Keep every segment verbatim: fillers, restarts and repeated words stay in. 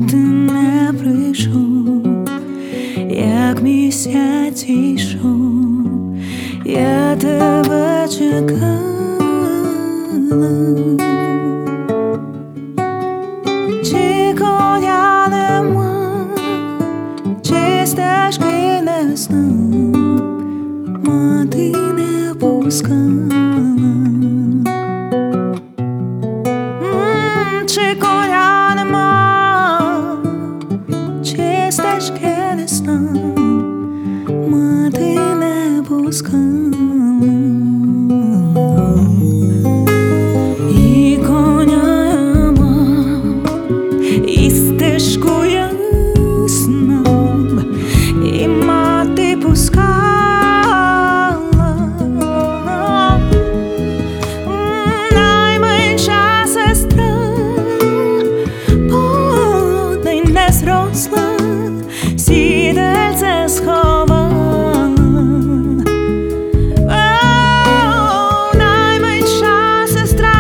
ти не прийшов, як місяць йшов, я тебе чекала. Чи коня нема, чи стежки не знав, мати не пускала. Чи коня нема, чи стежки не знав, мати не пускала. І коня я мав, і стежку я знав, і мати пускала. Найменша сестра подай не зросла, сідельце сховала. О, найменша сестра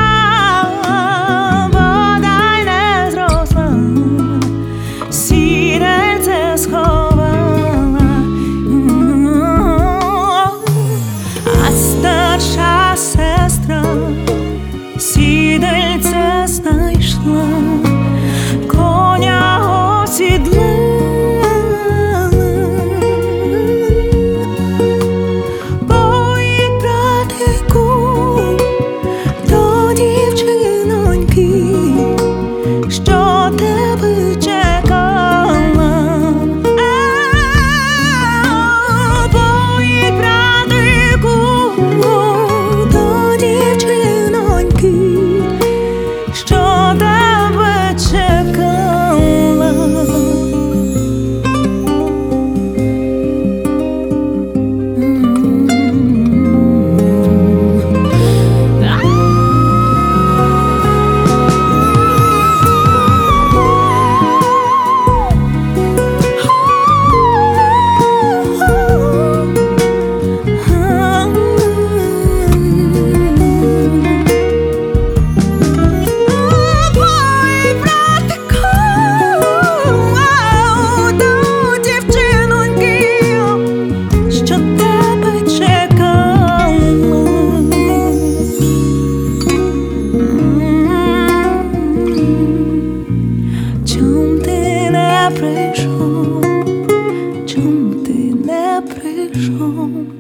подай не зросла, сідельце сховала. А старша сестра сідельце знайшла, коня осідлала. Поїдь, братику, до дівчиноньки, що тебе чекала. Поїдь, братику, до дівчиноньки, що тебе чекала. Чом ти не прийшов, чом ти не прийшов?